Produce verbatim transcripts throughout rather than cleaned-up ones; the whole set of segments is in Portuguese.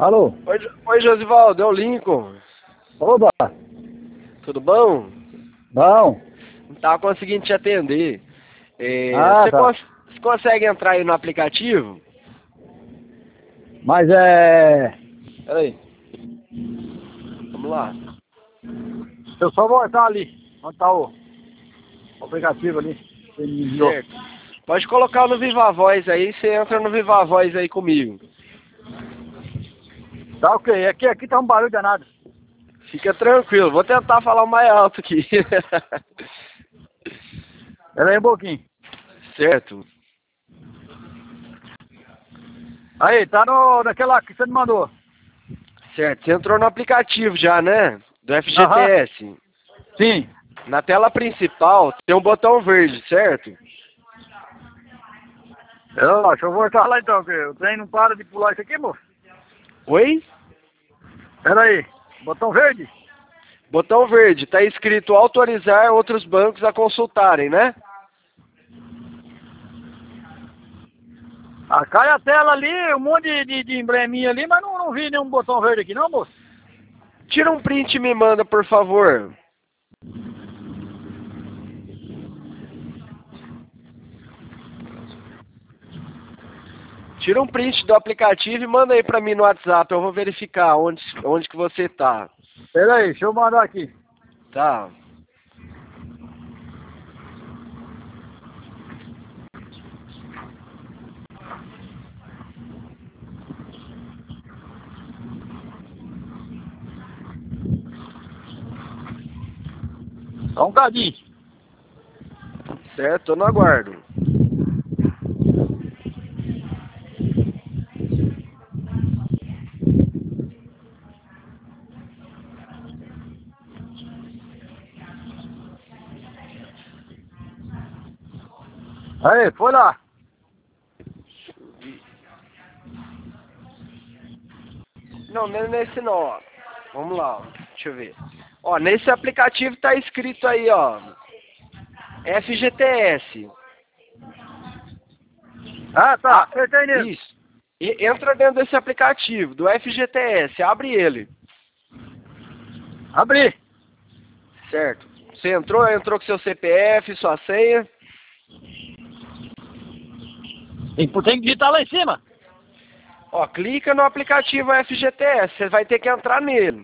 Alô? Oi, Jo- Oi Josivaldo, é o Lincoln. Oba! Tudo bom? Bom. Não tava conseguindo te atender. É, Ah, você, tá. cons- você consegue entrar aí no aplicativo? Mas é... Peraí. Vamos lá. Deixa eu só voltar ali. Onde tá o, o aplicativo ali? Você me enviou. Certo. Pode colocar no Viva Voz aí, você entra no Viva Voz aí comigo. Tá ok. Aqui, aqui tá um barulho danado. Fica tranquilo, vou tentar falar mais alto aqui. Peraí um pouquinho. Certo. Aí, tá no, naquela que você me mandou. Certo, você entrou no aplicativo já, né? Do F G T Aham. S. Sim. Na tela principal tem um botão verde, certo? Eu, deixa eu voltar lá então, que o trem não para de pular isso aqui, moço. Oi? Peraí. Botão verde? Botão verde, tá escrito autorizar outros bancos a consultarem, né? Ah, cai a tela ali, um monte de, de, de embleminha ali, mas não, não vi nenhum botão verde aqui não, moço. Tira um print e me manda, por favor. Tira um print do aplicativo e manda aí pra mim no WhatsApp. Eu vou verificar onde, onde que você tá. Peraí, deixa eu mandar aqui. Tá. Só um bocadinho. Certo, tô no aguardo. Aí, foi lá. Não, não é nesse não, ó. Vamos lá, ó. Deixa eu ver. Ó, nesse aplicativo tá escrito aí, ó. F G T S. Ah, tá. Ah, Acertei nele. isso. E entra dentro desse aplicativo, do F G T S. Abre ele. Abri. Certo. Você entrou, entrou com seu C P F, sua senha. Tem, tem que digitar lá em cima. Ó, clica no aplicativo F G T S. Você vai ter que entrar nele.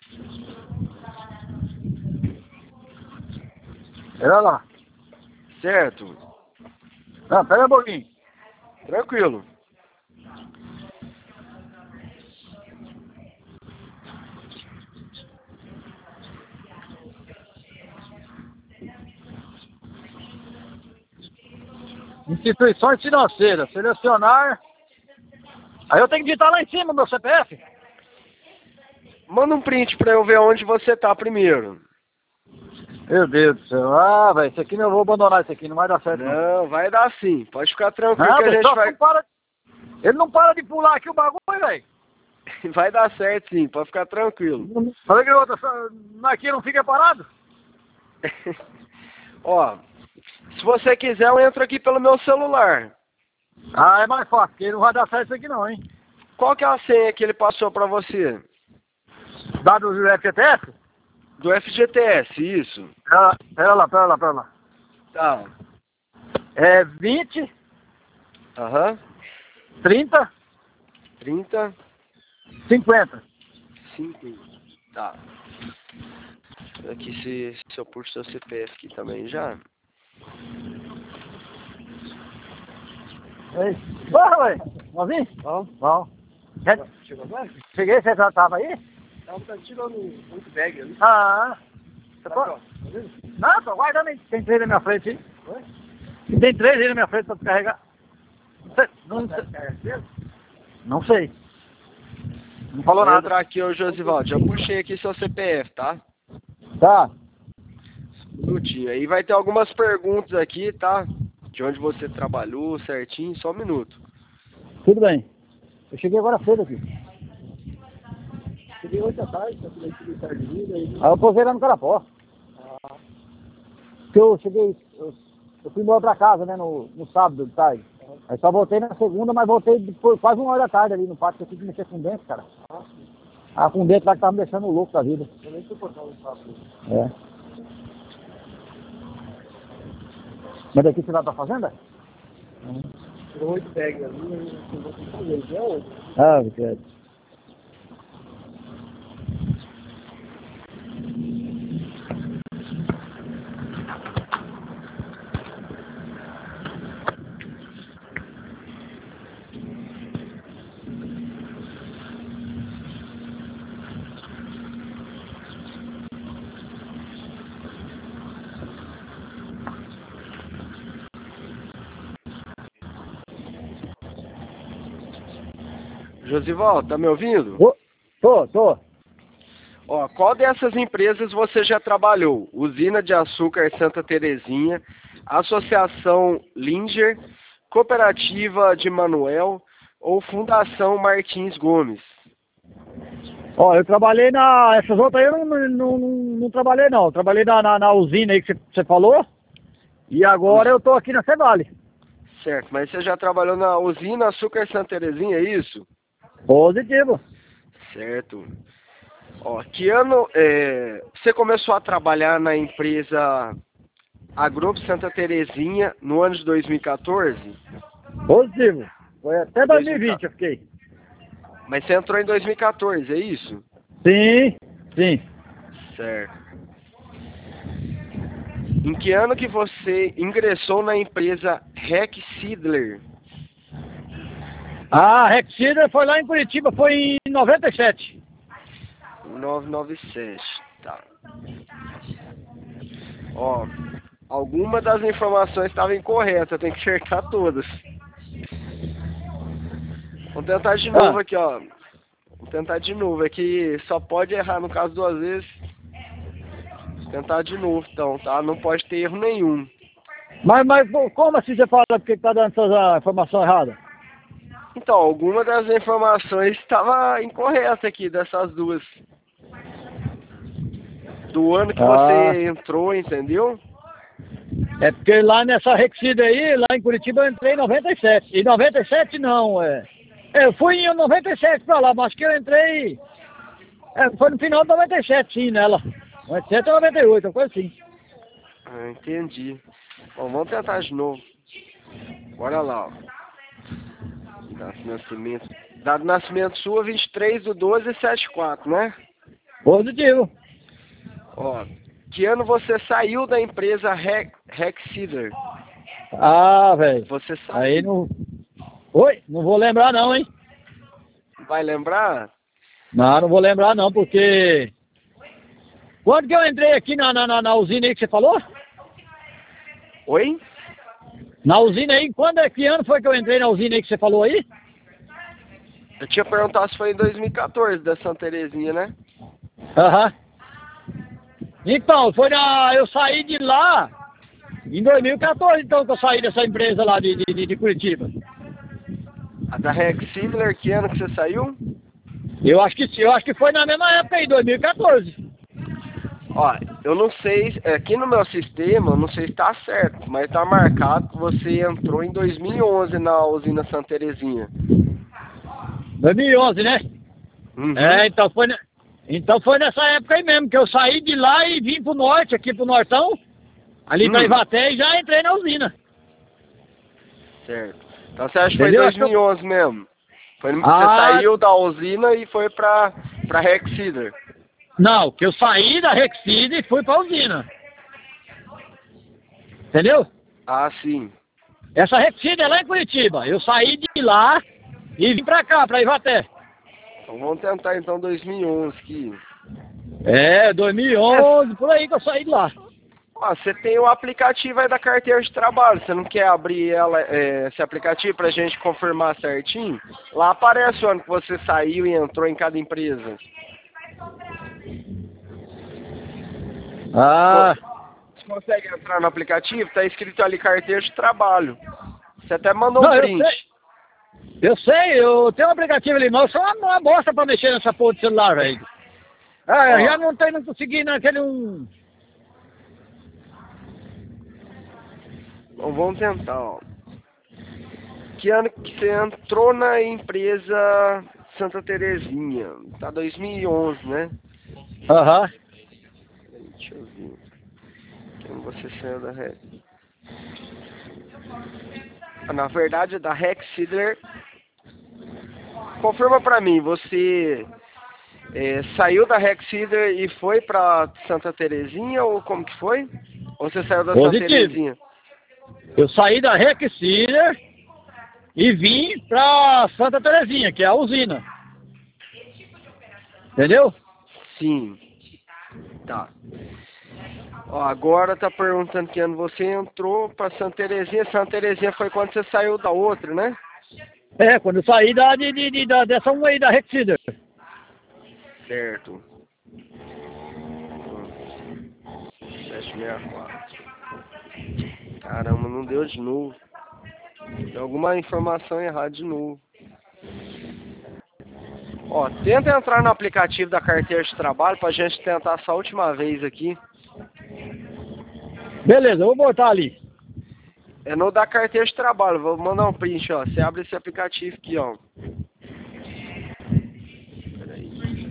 Pera lá. Certo. Não, pera um pouquinho. Tranquilo. Instituições financeiras. Selecionar. Aí eu tenho que digitar lá em cima o meu C P F. Manda um print pra eu ver onde você tá primeiro. Meu Deus do céu. Ah, velho, isso aqui eu vou abandonar isso aqui, não vai dar certo não. Não, vai dar sim. Pode ficar tranquilo Não, que a gente só vai... não para... Ele não para de pular aqui o bagulho, velho. Vai dar certo sim, pode ficar tranquilo. Falei que outra, aqui não fica parado? Ó, se você quiser eu entro aqui pelo meu celular. Ah, é mais fácil, porque não vai dar certo isso aqui não, hein. Qual que é a senha que ele passou pra você? Dado do F G T S? Do F G T S, isso. Pera, pera lá, pera lá, pera lá. Tá. É vinte, Aham. trinta, trinta, cinquenta. cinco. Tá. Aqui se, se eu puxo seu C P F aqui também já. Ei. Bora, velho. Vamos? Vamos. Vamos. Chegou agora? Cheguei, você já tava aí? Tava tá tirando muito bag ali. Ah. Você Tá pode... pronto, tá vendo? Não, tô guardando aí. Tem três na minha frente aí. Oi? Tem três aí na minha frente pra descarregar. Não sei. Não sei. Não sei. Não falou Vou nada. entrar aqui, ô Josivaldo. Já puxei aqui seu C P F, tá? Tá. Um minutinho. Aí vai ter algumas perguntas aqui, tá? De onde você trabalhou certinho, só um minuto. Tudo bem. Eu cheguei agora cedo aqui. Cheguei oito da tarde, tá tudo aqui de tarde. Ah, eu posei lá no Carapó. Ah. Porque eu cheguei, eu, eu fui embora pra casa, né, no, no sábado de tarde. Aí só voltei na segunda, mas voltei depois, quase uma hora da tarde ali no pátio, que eu tive que mexer com dentro, cara. Ah, com dentro lá que tava me deixando louco da vida. Eu nem sei cortar o papo. É. Mas daqui você vai pra fazenda? Uhum. Tirou oito bags ali, eu vou fazer, já é oito. Ah, verdade. Josival, tá me ouvindo? Ô, tô, tô. Ó, qual dessas empresas você já trabalhou? Usina de Açúcar Santa Terezinha, Associação Linger, Cooperativa de Manuel ou Fundação Martins Gomes? Ó, eu trabalhei na... Essas outras aí eu não, não, não, não trabalhei não. Eu trabalhei na, na, na usina aí que você, você falou. E agora eu tô aqui na Cevale. Certo, mas você já trabalhou na Usina Açúcar Santa Terezinha, é isso? Positivo. Certo. Ó, que ano é, você começou a trabalhar na empresa Agrupo Santa Terezinha no ano de dois mil e quatorze? Positivo. Foi até dois mil e vinte eu fiquei. Mas você entrou em dois mil e quatorze, é isso? Sim, sim. Certo. Em que ano que você ingressou na empresa Rec Sidler? A Rexida foi lá em Curitiba, foi em noventa e sete. novecentos e noventa e sete, tá. Ó, alguma das informações estava incorreta, tem que acertar todas. Vamos tentar de novo Ah. aqui, ó. Vamos tentar de novo, é que só pode errar no caso duas vezes. Vou tentar de novo então, tá? Não pode ter erro nenhum. Mas, mas como assim você fala porque tá dando essa informação errada? Então, alguma das informações estava incorreta aqui, dessas duas. Do ano que Ah. você entrou, entendeu? É porque lá nessa Rexida aí, lá em Curitiba eu entrei em noventa e sete. Em noventa e sete não, é. é eu fui em noventa e sete pra lá, mas acho que eu entrei. É, foi no final de noventa e sete sim, nela. noventa e sete ou noventa e oito, uma coisa assim. Ah, entendi. Bom, vamos tentar de novo. Bora lá, ó. Data de nascimento. Data de nascimento sua, vinte e três de doze de setenta e quatro, né? Positivo. Ó, que ano você saiu da empresa Rec, Rexidler? Ah, velho. Você saiu. Aí não. Oi, não vou lembrar não, hein? Vai lembrar? Não, não vou lembrar não, porque. Quando que eu entrei aqui na, na, na, na usina aí que você falou? Oi? Na usina aí, quando é que ano foi que eu entrei na usina aí que você falou aí? Eu tinha perguntado se foi em dois mil e quatorze, da Santa Terezinha, né? Aham. Então, foi na. Eu saí de lá em dois mil e quatorze, então, que eu saí dessa empresa lá de, de, de Curitiba. A da Rexidler, que ano que você saiu? Eu acho que sim, eu acho que foi na mesma época aí, dois mil e quatorze. Ó, eu não sei, aqui no meu sistema, eu não sei se tá certo, mas tá marcado que você entrou em dois mil e onze na usina Santa Terezinha. dois mil e onze, né? Uhum. É, então foi, ne- então foi nessa época aí mesmo, que eu saí de lá e vim pro norte, aqui pro Nortão, ali Hum. pra Ivaté, e já entrei na usina. Certo. Então você acha que foi em Entendeu? dois mil e onze mesmo? Foi, Ah. Você saiu da usina e foi pra, pra Rexidler. Não, que eu saí da Rexida e fui pra usina. Entendeu? Ah, sim. Essa Rexida é lá em Curitiba. Eu saí de lá e vim pra cá, pra Ivaté. Então vamos tentar então dois mil e onze aqui. É, dois mil e onze, por aí que eu saí de lá. Ó, você tem o aplicativo aí da carteira de trabalho. Você não quer abrir ela, é, esse aplicativo pra gente confirmar certinho? Lá aparece o ano que você saiu e entrou em cada empresa. Ah, Você consegue entrar no aplicativo? Tá escrito ali carteira de trabalho. Você até mandou não, um eu print. sei. Eu sei, eu tenho um aplicativo ali, mas eu sou uma, uma bosta pra mexer nessa porra de celular, velho. Ah, eu Ó. já não tenho, não consegui naquele um... Então vamos tentar, ó. Que ano que você entrou na empresa Santa Terezinha? Tá dois mil e onze, né? Aham. Deixa eu ver. Quando você saiu da Rex? Ah, na verdade, da Rex Sidler. Confirma pra mim, você é, saiu da Rex Sidler e foi pra Santa Terezinha ou como que foi? Ou você saiu da Santa Positivo. Terezinha? Eu saí da Rexiner e vim pra Santa Terezinha, que é a usina. Entendeu? Sim. Tá. Ó, agora tá perguntando que ano você entrou pra Santa Terezinha. Santa Terezinha foi quando você saiu da outra, né? É, quando eu saí da, de, de, de- da, dessa uma aí da Rexiner. Certo. sete sessenta e quatro. Caramba, não deu de novo. Tem alguma informação errada de novo. Ó, tenta entrar no aplicativo da carteira de trabalho pra gente tentar essa última vez aqui. Beleza, eu vou botar ali. É no da carteira de trabalho. Vou mandar um print, ó. Você abre esse aplicativo aqui, ó. Peraí.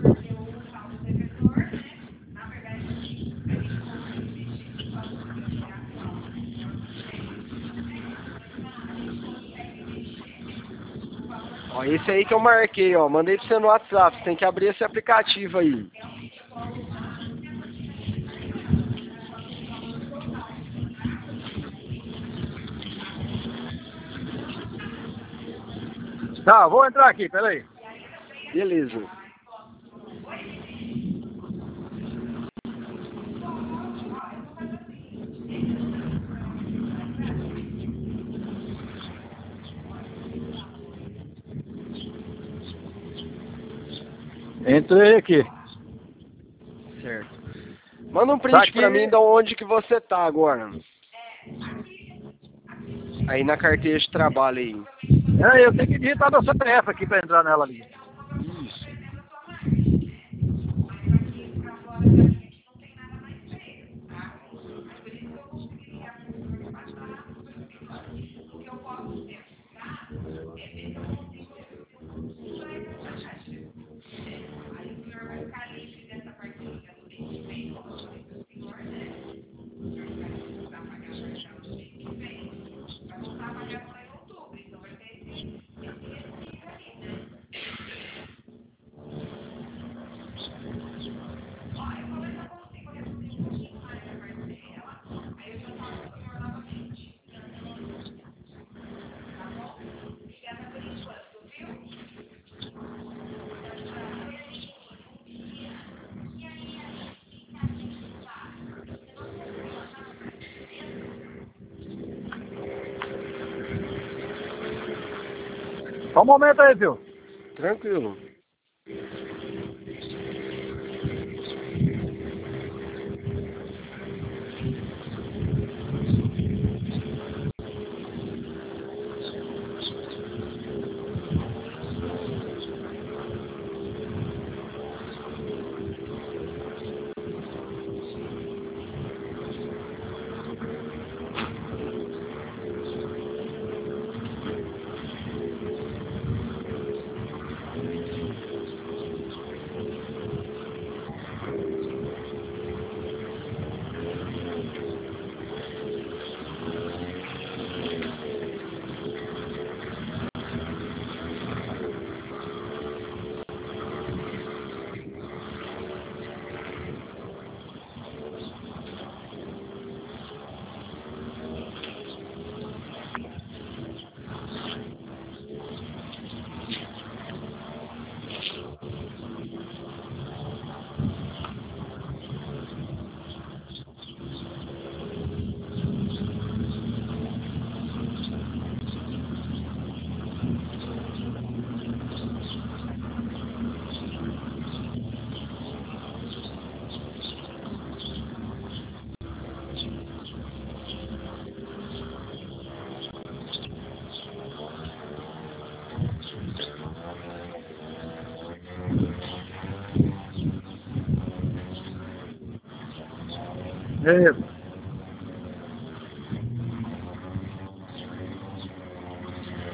Ó, esse aí que eu marquei, ó. Mandei pra você no WhatsApp. Você tem que abrir esse aplicativo aí. Tá, vou entrar aqui, peraí. Beleza. Entrei aqui. Certo. Manda um Tá print aqui. pra mim de onde que você tá agora. Aí na carteira de trabalho aí. É, eu tenho que digitar meu C P F aqui pra entrar nela ali. Isso. Só um momento aí, viu? Tranquilo. É.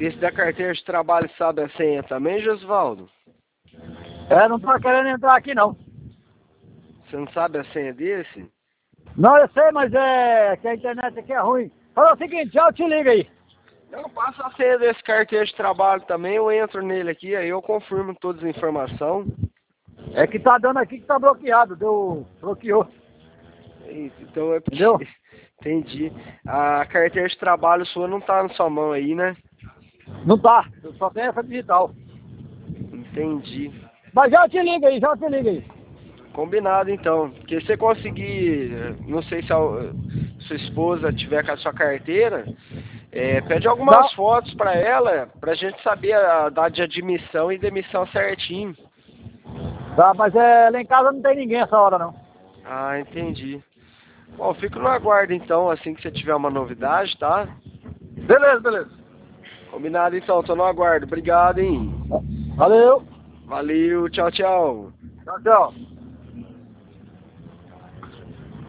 Desse da carteira de trabalho sabe a senha também, Josvaldo? É, não tá querendo entrar aqui não. Você não sabe a senha desse? Não, eu sei, mas é que a internet aqui é ruim. Fala o seguinte, já eu te ligo aí. Eu passo a senha desse carteira de trabalho também, eu entro nele aqui, aí eu confirmo todas as informações. É que tá dando aqui que tá bloqueado, deu, bloqueou. Eita, então é porque... Entendeu? Entendi. A carteira de trabalho sua não tá na sua mão aí, né? Não tá, eu só tenho essa digital. Entendi. Mas já eu te ligo aí, já eu te ligo aí. Combinado então. Porque se você conseguir, não sei se a sua esposa tiver com a sua carteira, é, pede algumas Não. fotos para ela, pra gente saber a data de admissão e demissão certinho. Tá, mas é, lá em casa não tem ninguém essa hora não. Ah, entendi. Bom, fico no aguardo então, assim que você tiver uma novidade, tá? Beleza, beleza. Combinado então, tô no aguardo. Obrigado, hein? Valeu. Valeu, tchau, tchau. Tchau, tchau.